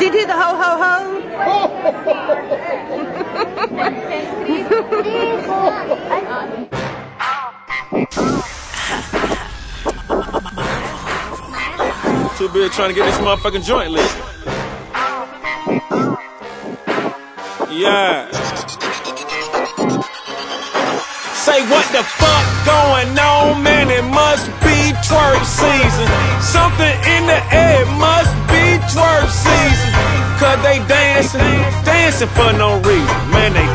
Did you hear the ho ho ho? Too busy trying to get this motherfucking joint lit. Yeah. Say what the fuck going on, man? It must be twerk season. Something in the air, it must be twerk season. Cause they dancing for no reason. Man, they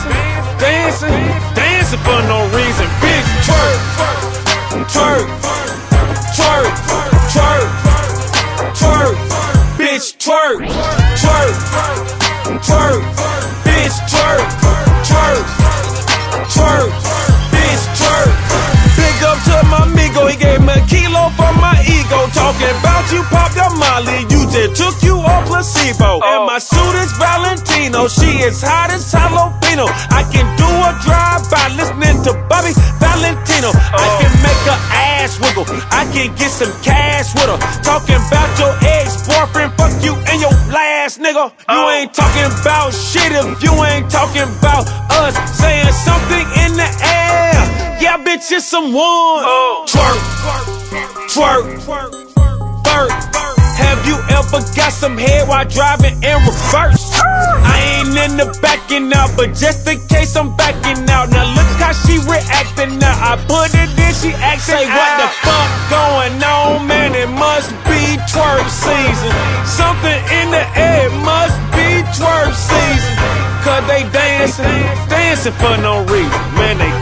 dancing for no reason. Bitch, twerk, twerk, twerk, twerk, twerk. Bitch, twerk, twerk, twerk. Bitch, twerk, twerk, twerk. Bitch, twerk. Big up to my amigo, he gave me a kilo for my ego. Talking about you popped your Molly, you just took you on placebo. And my suit is Valentino, she is hot as jalapeno. I can do a drive-by listening to Bobby Valentino. I can make her ass wiggle, I can get some cash with her. Talking about your ex-boyfriend, fuck you and your last nigga. You ain't talking about shit if you ain't talking about us. Saying something in the air, yeah bitch it's someone. Twerk, twerk, twerk. Have you ever got some head while driving in reverse? I ain't in the backing out, but just in case I'm backing out. Now look how she reacting now. I put it in, she acting Say what the fuck going on, man? It must be twerk season. Something in the air, it must be twerk season. Cause they dancing for no reason. Man, they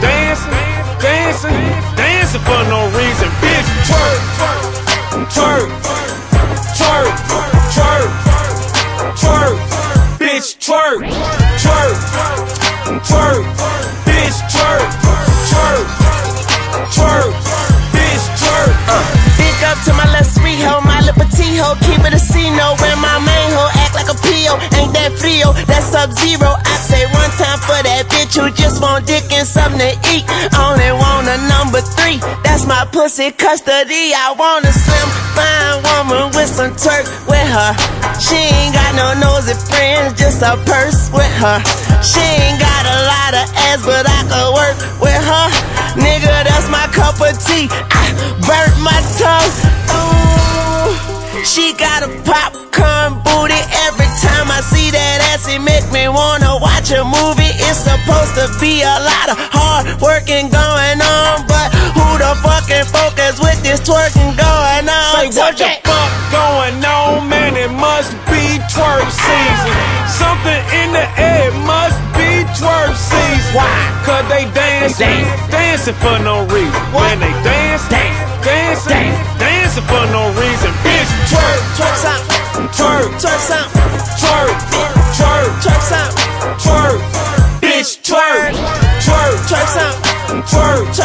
dancing for no reason. Bitch, twerk, twerk, twerk, twerk, twerk. Bitch, twerk, twerk, twerk. Bitch, twerk, twerk, twerk. Bitch, twerk. Big up to my little sweet hoe, my little petite hoe. Keep it a C-no when my main hoe act like a P.O. Ain't that frio, that's Sub-Zero. I say one time for that bitch who just want dick and something to eat. Only want a number 3, that's my pussy custody. I want a slim, fine woman with some twerk with her. She ain't got no nosy friends, just a purse with her. She ain't got a lot of ass, but I could work with her. Nigga, that's my cup of tea. I burnt my tongue. Ooh, she got a popcorn booty. Every time I see that ass, it make me wanna watch a movie. It's supposed to be a lot of hard working going on, but who the fucking focus with this twerking going on? Say what the fuck going on, man? It must be twerk season. Something in the air, it must be twerk season. Why? Cause they dancing for no reason. Man, they dancing for no reason. Bitch, twerk, Twerk some, twerk, twerk some, twerk, twerk, twerk some, twerk. Bitch, twerk, twerk, twerk some, twerk,